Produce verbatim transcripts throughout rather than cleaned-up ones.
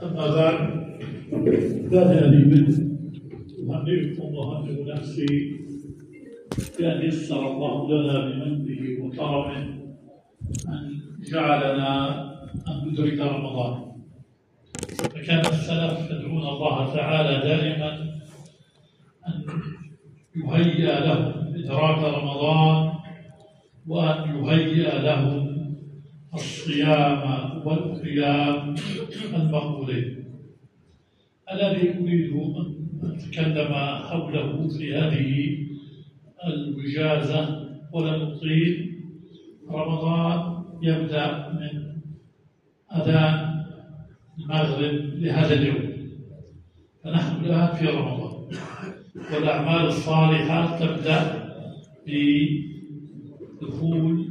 أما بعد بدأ لي بدء أهنئكم وأهنئ نفسي بأن يسر الله لنا بمنه وكرمه أن جعلنا أن ندرك رمضان. فكان السلف يدعون الله تعالى دائما أن يهيئ لهم إدراك رمضان وأن يهيئ لهم الصيام والقيام المقبولين. الذي أريد أن أتكلم حوله في هذه الوجازة ولن أطيل. رمضان يبدأ من أذان المغرب لهذا اليوم، فنحن الآن في رمضان، والأعمال الصالحة تبدأ بدخول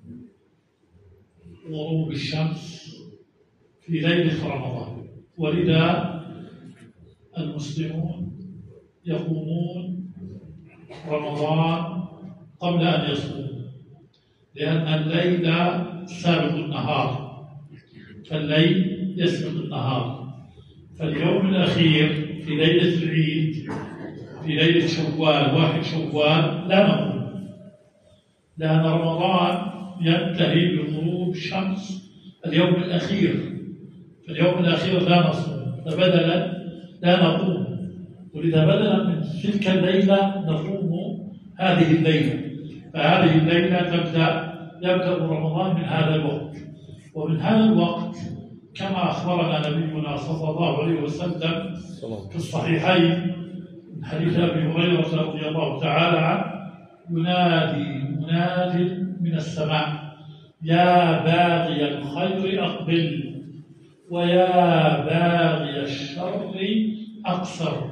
غروب الشمس في ليلة رمضان، ولذا المسلمون يقومون رمضان قبل أن يصوموا، لأن الليل سابق النهار، فالليل يسبق النهار. فاليوم الأخير في ليلة العيد، في ليلة شوال واحد شوال لا نقوم، لأن رمضان ينتهي بغروب شمس اليوم الأخير، فاليوم الأخير لا نصوم، فبدلا لا نقوم، ولذا بدلا من تلك الليلة نقوم هذه الليلة. فهذه الليلة تبدأ يبدأ رمضان من هذا الوقت، ومن هذا الوقت كما أخبرنا نبينا صلى الله عليه وسلم في الصحيحين من حديث أبي هريرة رضي الله تعالى عنه: ينادي مناد من السماء: يا باغي الخير أقبل، ويا باغي الشر أقصر.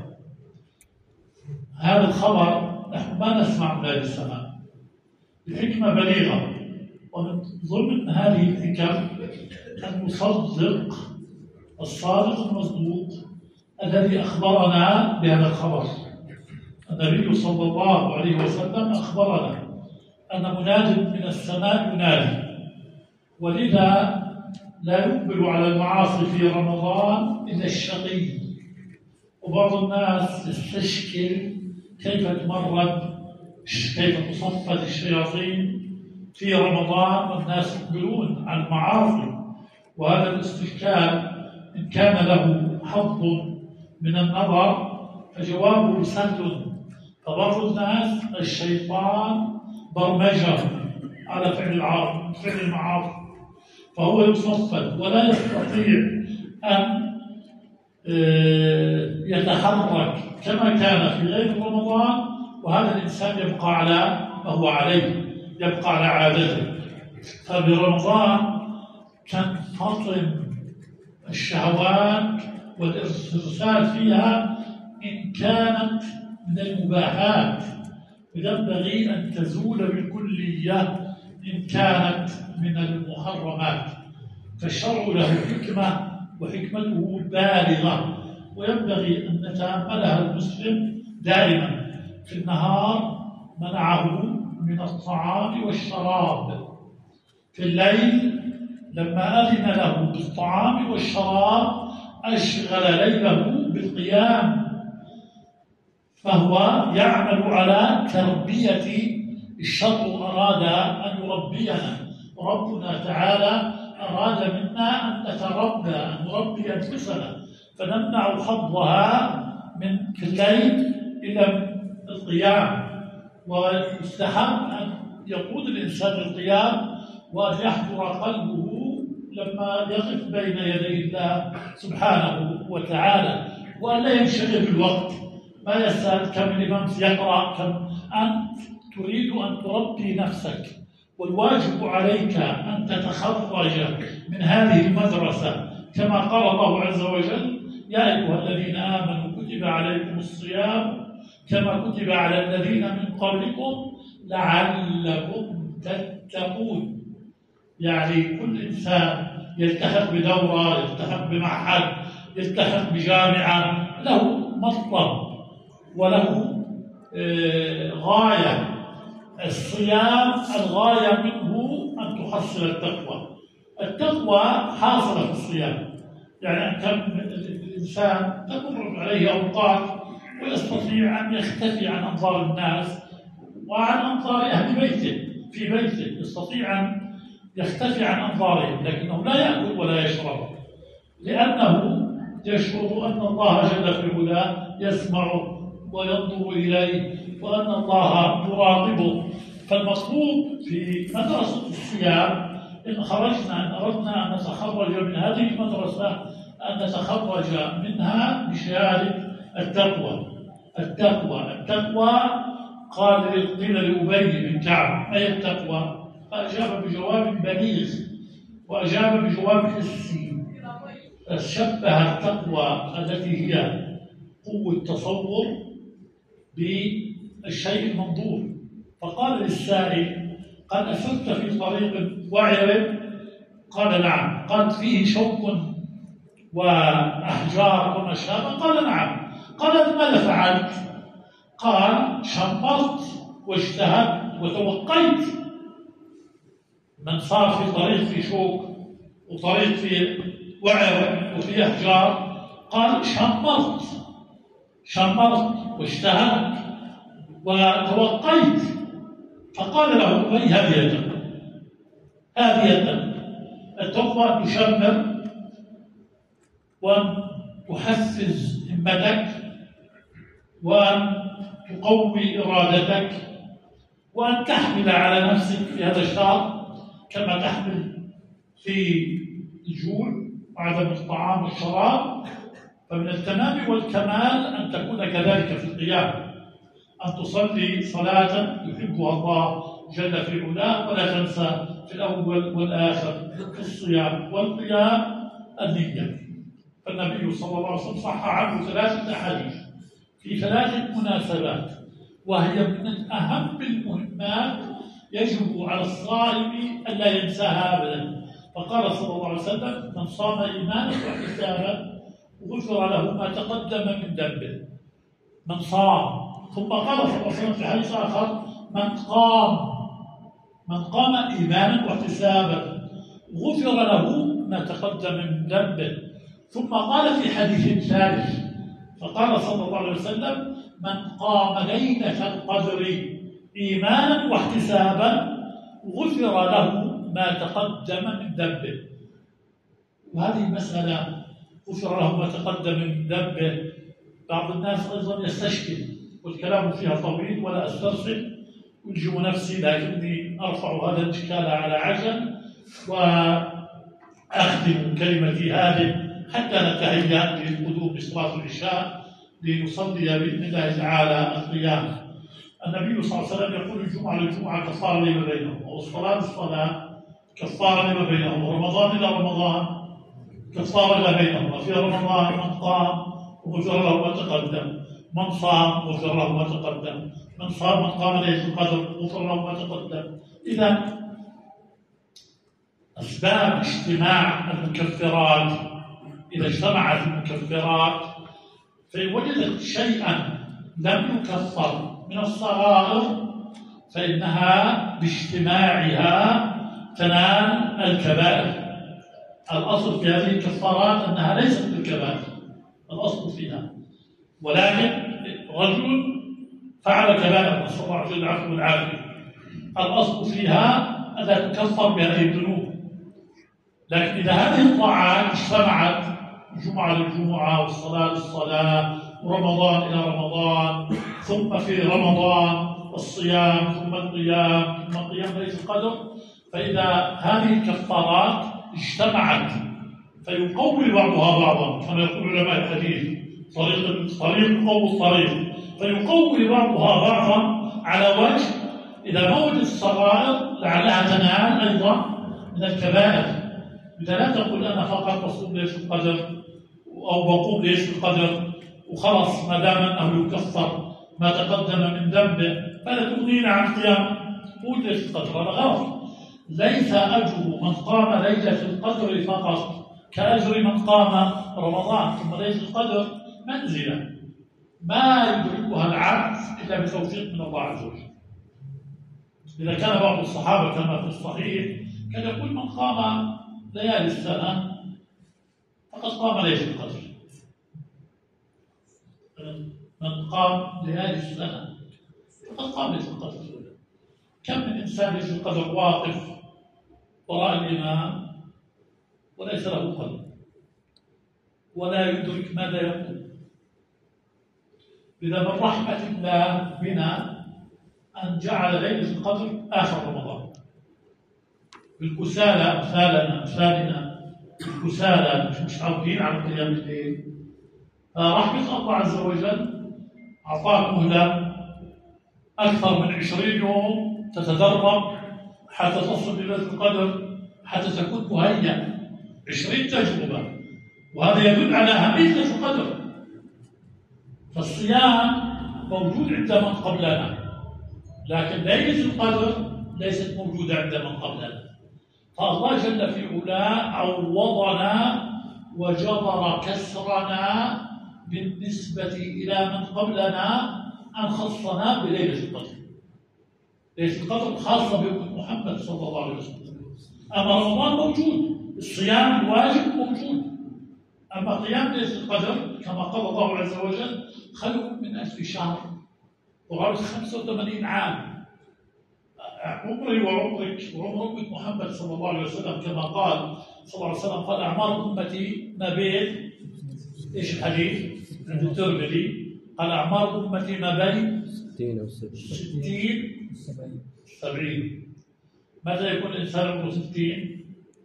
هذا الخبر نحن ما نسمع منادي السماء، الحكمة بليغة، ومن ضمن هذه الحكم أن نصدق الصادق المصدوق الذي أخبرنا بهذا الخبر. النبي صلى الله عليه وسلم أخبرنا أن مناد من السماء ينادي، ولذا لا يقبل على المعاصي في رمضان إلا الشقي. وبعض الناس يستشكل كيف تمرد، كيف تصفد الشياطين في رمضان والناس يقبلون على المعاصي. وهذا الاستشكال إن كان له حظ من النظر فجوابه سهل. فبعض الناس الشيطان برمجه على فعل فعل المعاصي، فهو يصفد ولا يستطيع أن يتحرك كما كان في غير رمضان، وهذا الإنسان يبقى على ما هو عليه، يبقى على عادته. فبرمضان تنفطم الشهوات والاسترسال فيها إن كانت من المباحات، وينبغي أن تزول بالكلية إن كانت من المحرمات. فالشرع له حكمة وحكمته بالغة، وينبغي أن نتأملها المسلم دائما. في النهار منعه من الطعام والشراب، في الليل لما أذن له بالطعام والشراب أشغل ليله بالقيام، فهو يعمل على تربية الشرع. أراد أن يربينا، وربنا تعالى أراد منا أن نتربى، أن نربي أنفسنا، فنمنع حظها من في الليل إلى القيام. ويستحب أن يقود الإنسان القيام وأن يحضر قلبه لما يقف بين يدي الله سبحانه وتعالى، وأن لا ينشغل بالوقت. ما يسأل كم الإمام يقرأ، كم أنت تريد أن تربي نفسك، والواجب عليك أن تتخرج من هذه المدرسة كما قال الله عز وجل: يا أيها الذين آمنوا كتب عليكم الصيام كما كتب على الذين من قبلكم لعلكم تتقون. يعني كل إنسان يلتحق بدورة، يلتحق بمعهد، يلتحق بجامعة، له مطلب وله غاية. الصيام الغاية منه أن تحصل التقوى. التقوى حاصلة في الصيام، يعني كم الإنسان تمر عليه أوقات ويستطيع أن يختفي عن أنظار الناس وعن أنظار أهل بيته في بيته، يستطيع أن يختفي عن أنظارهم، لكنه لا يأكل ولا يشرب لأنه يشعر أن الله جل في علاه يسمعه وينظر إليه وأن الله يراقبه. فالمطلوب في مدرسة الصيام إن خرجنا إن أردنا أن نتخرج من هذه المدرسة أن نتخرج منها بشهادة التقوى. التقوى التقوى قال قيل لأبي بن كعب: ما هي التقوى؟ فأجاب بجواب بليغ وأجاب بجواب حسي. شبه التقوى التي هي قوة تصور بالشيء المنظور، فقال للسائل: قد أسرت في طريق وعر؟ قال: نعم. قال: فيه شوك وأحجار وما شابه؟ قال: نعم. قال: ماذا فعلت؟ قال: شمرت واجتهدت وتوقيت. من صار في طريق في شوك وطريق في وعر وفي أحجار، قال: شمرت شمرت واجتهدت وتوقيت. فقال له أبي: هذه التقوى، هذه التقوى. التقوى أن تشمر وأن تحفز همتك وأن تقوي إرادتك وأن تحمل على نفسك في هذا الشهر كما تحمل في الجوع وعدم الطعام والشراب. فمن التمام والكمال أن تكون كذلك في القيام، أن تصلي صلاة يحبها الله جل في علاه، ولا تنسى في الأول والآخر في الصيام والقيام النية. فالنبي صلى الله عليه وسلم صح عنه ثلاثة أحاديث في ثلاث مناسبات، وهي من أهم المهمات يجب على الصائم ألا ينساها أبدا. فقال صلى الله عليه وسلم: من صام إيمانا واحتسابا غفر له ما تقدم من ذنبه. من صام. ثم قال صلى الله عليه وسلم في حديث آخر: من قام من قام إيمانا واحتسابا غفر له ما تقدم من ذنبه. ثم قال في حديث ثالث فقال صلى الله عليه وسلم: من قام ليلة القدر إيمانا واحتسابا غفر له ما تقدم من ذنبه. وهذه المسألة غفر له ما تقدم من ذنبه بعض الناس أيضا يستشكل والكلام فيها طويل ولا أسترسل ألجم نفسي، لكني أرفع هذا الإشكال على عجل وأختم كلمتي هذه حتى نتهيأ للقدوم بصلاة العشاء لنصلي بإذن الله تعالى القيام. النبي صلى الله عليه وسلم يقول: الجمعة للجمعة كفارة لما بينهم، والصلاة للصلاة كفارة لما بينهم، ورمضان إلى رمضان كفارة لما بينهم. في رمضان من قام وغفر له ما تقدم، من صام غفر له ما تقدم، من صام من قام ليلة القدر غفر له ما تقدم. إذا أسباب اجتماع المكفرات، إذا اجتمعت المكفرات فإن وجدت شيئا لم يكفر من الصغائر فإنها باجتماعها تنال الكبائر. الأصل في هذه الكفارات أنها ليست بالكبائر، الأصل فيها، ولكن رجل فعل كبائر نسأل الله عز وجل والعافية، الأصل فيها ألا تكفر بهذه الذنوب. لكن إذا هذه الطاعات اجتمعت جمعة للجمعة والصلاة للصلاة ورمضان إلى رمضان ثم في رمضان الصيام ثم القيام ثم قيام ليلة القدر، فإذا هذه الكفارات اجتمعت فيقوي بعضها بعضا كما يقول علماء الحديث: طريق الطريق قوي الطريق، فيقوي بعضها بعضا على وجه إذا ما وجد الصغائر لعلها تنال أيضا من الكبائر. إذا لا تقول أنا فقط بصوم ليلة القدر أو بقوم ليلة القدر وخلص ما دام أنه يكفر ما تقدم من ذنبه فلا تغنينا عن قيام قول ليلة القدر. هذا غلط. ليس أجر من قام ليلة القدر فقط كأجر من قام رمضان، ثم ليلة القدر منزلة ما يدركها العبد إلا بتوفيق من الله عز وجل. إذا كان بعض الصحابة كما في الصحيح كان يقول: من قام ليالي السنة فقد قام ليلة القدر. من قام لهذه السنة فقد قام ليلة القدر. كم من إنسان ليلة القدر واقف وراء الإمام وليس له قلب ولا يدرك ماذا يقول. إذا من رحمة الله بنا أن جعل ليلة القدر آخر رمضان. بالكسالى أمثالنا أمثالنا الكسالى مش متعودين على قيام الليل، فرحمة الله عز وجل أعطاك مهلة أكثر من عشرين يوم تتدرب حتى تصل إلى القدر، حتى تكون مهيأ. عشرين تجربة، وهذا يدل على أهمية القدر. فالصيام موجود عند من قبلنا، لكن ليلة القدر ليست موجودة عند من قبلنا. فالله جل في علاه عوضنا وجبر كسرنا بالنسبة إلى من قبلنا أن خصنا بليلة القدر. ليلة القدر خاصة بأمة محمد صلى الله عليه وسلم. أما رمضان موجود، الصيام الواجب موجود، أما قيام ليلة القدر كما قال الله عز وجل خير من ألف شهر وقالوا خمسة وثمانين عام. عمري وعمرك وعمر أمة محمد صلى الله عليه وسلم كما قال صلى الله عليه وسلم قال أعمار أمتي ما بين إيش الحديث عند الترمذي؟ قال أعمار أمتي ما بين ستين وستين سبعين. متى يكون الإنسان عمره ستين؟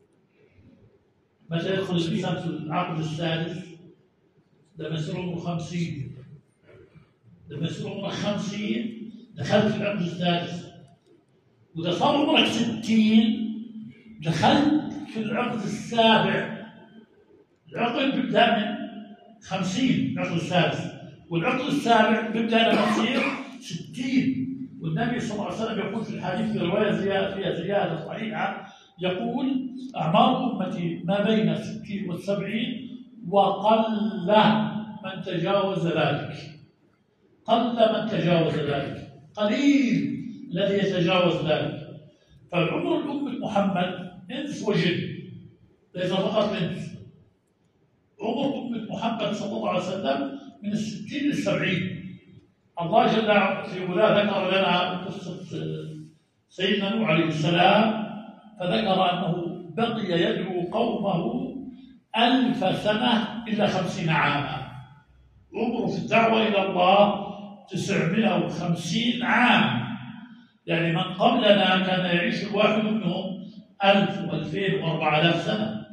متى يدخل الإنسان في العقد السادس؟ لما يصير عمره خمسين. لما يصير عمره خمسين دخلت في العقد السادس. وإذا صار عمرك ستين دخلت في العقد السابع. العقد بيبدأ من خمسين، العقد السادس، والعقد السابع بيبدأ لما تصير ستين. والنبي صلى الله عليه وسلم يقول في الحديث في رواية زيادة فيها زيادة صحيحة يقول أعمار أمتي ما بين الستين والسبعين وقل من تجاوز ذلك. قل من تجاوز ذلك، قليل الذي يتجاوز ذلك. فالعمر الأمة محمد إنس وجن، ليس فقط إنس. عمر أمة محمد صلى الله عليه وسلم من الستين للسبعين. الله جل في علاه ذكر لنا قصة سيدنا نوح عليه السلام، فذكر أنه بقي يدعو قومه ألف سنة إلا خمسين عاما. عمره في الدعوة إلى الله تسعمائة وخمسين عام. يعني من قبلنا كان يعيش الواحد منهم ألف وألفين وأربعة آلاف سنة،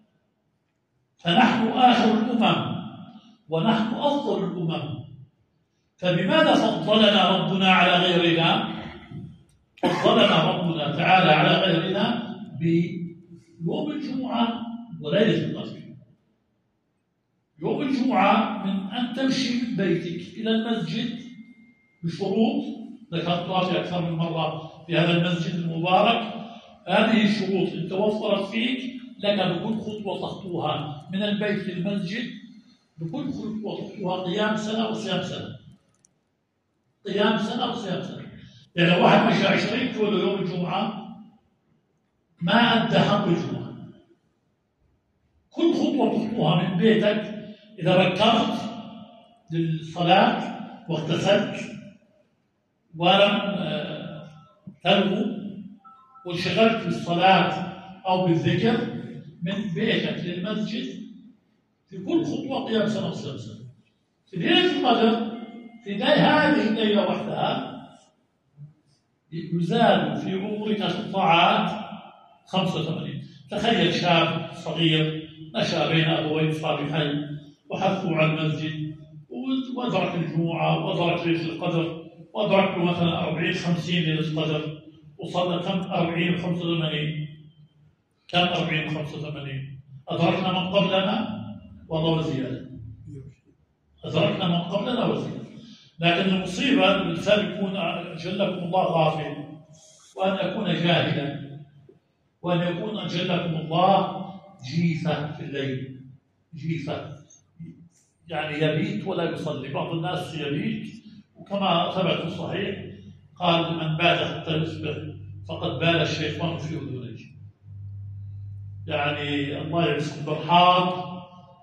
فنحن آخر الأمم ونحن أفضل الأمم. فبماذا فضلنا ربنا على غيرنا؟ فضلنا ربنا تعالى على غيرنا بيوم الجمعة وليلة القدر. يوم الجمعة من أن تمشي من بيتك إلى المسجد بشروط ذكرتها في أكثر من مرة في هذا المسجد المبارك. هذه الشروط إن توفرت فيك لك بكل خطوة تخطوها من البيت للمسجد، بكل خطوة تخطوها قيام سنة وصيام سنة. قيام سنة وصيام سنة. يعني لو واحد مشى عشرين كيلو يوم الجمعة ما أدى حق الجمعة. كل خطوة تخطوها من بيتك إذا بكرت للصلاة واغتسلت ولم تلغو وانشغلت بالصلاة أو بالذكر من بيتك للمسجد، في كل خطوة قيام سنة وصيام سنة. في ليلة القدر في هذه الليلة وحدها يزال في عمرك الطاعات خمسة وثمانين. تخيل شاب صغير نشأ بين أبوين صالحين وحثوا على المسجد وأدرك الجمعة وأدرك ليلة القدر وأدرك له مثلا أربعين خمسين ليلة القدر وصلنا كم أربعين خمسة وثمانين. كم أربعين خمسة وثمانين أدركنا من قبلنا والله وزيادة. أدركنا من قبلنا وزيادة. لكن المصيبة الإنسان يكون جلكم الله غافل، وأن يكون جاهلا، وأن يكون جلكم الله جيفة في الليل. جيفة يعني يبيت ولا يصلي. بعض الناس يبيت، وكما ثبت في الصحيح قال من بات حتى يصبح فقد بال الشيطان في أذنيه. يعني الله يعزكم بالحار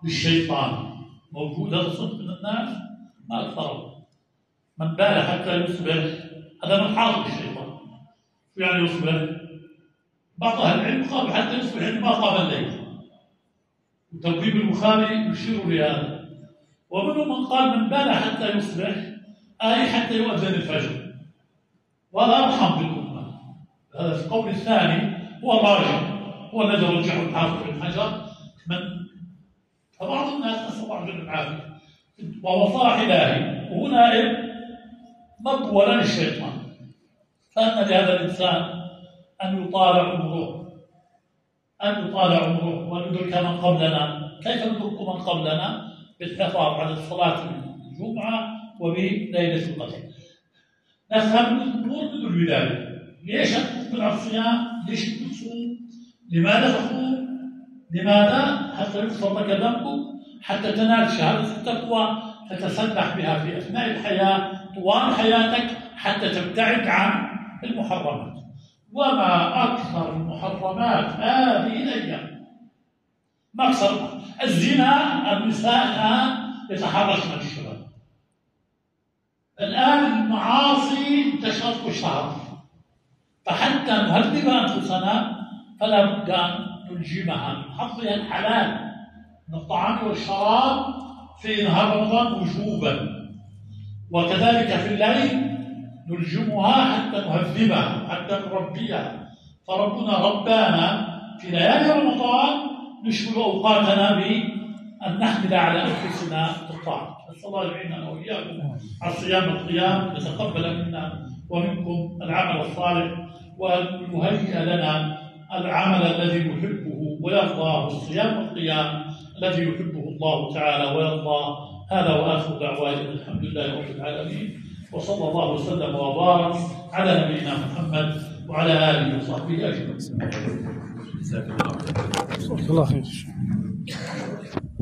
للشيطان موجود هذا صنف من الناس ما أكثره. من بال حتى يصبح هذا من حاضر الشيطان. شو يعني يصبح؟ بعض أهل العلم قال حتى يصبح عندما قام الليل، وتوكيد البخاري يشير لهذا. ومنهم من قال من بال حتى يصبح أي حتى يؤذن الفجر، وهذا أرحم بالأمة. هذا في القول الثاني هو الراجح، هو الذي رجحه الحافظ بن حجر. من فبعض الناس نسأل الله جل العافية وهو صاح إلهي وهو نائب مقولا للشيطان، فأن لهذا الإنسان أن يطالع عمره، أن يطالع عمره وأن ندرك من قبلنا. كيف ندرك من قبلنا؟ بالحفاظ على الصلاة الجمعة وبليلة القدر. نفهم الأمور بدون ذلك. ليش نقبل على الصيام؟ ليش تصوم؟ لماذا تصوم؟ لماذا؟ حتى يغفر لك ذنبك، حتى تنال شهادة التقوى تتسلح بها في أثناء الحياة طوال حياتك، حتى تبتعد عن المحرمات. وما أكثر المحرمات هذه الأيام، ما أكثر الزنا. النساء الآن يتحرشن بالشباب. الآن المعاصي انتشرت واشتهرت، فحتى نهذب أنفسنا فلا بد أن نلجمها من حظها الحلال من الطعام والشراب في نهار رمضان وجوبا، وكذلك في الليل نلجمها حتى نهذبها حتى نربيها. فربنا ربانا في ليالي رمضان نشغل أوقاتنا بأن نحمل على أنفسنا الطاعة. نسأل الله يعيننا وإياكم على صيام القيام، يتقبل منا ومنكم العمل الصالح، وأن يهيئ لنا العمل الذي نحبه ويرضاه، الصيام والقيام الذي يحبه الله تعالى ويرضاه. هذا وآخر دعوانا الحمد لله رب العالمين، وصلى الله وسلم وبارك على نبينا محمد وعلى آله وصحبه أجمعين. جزاك الله خير.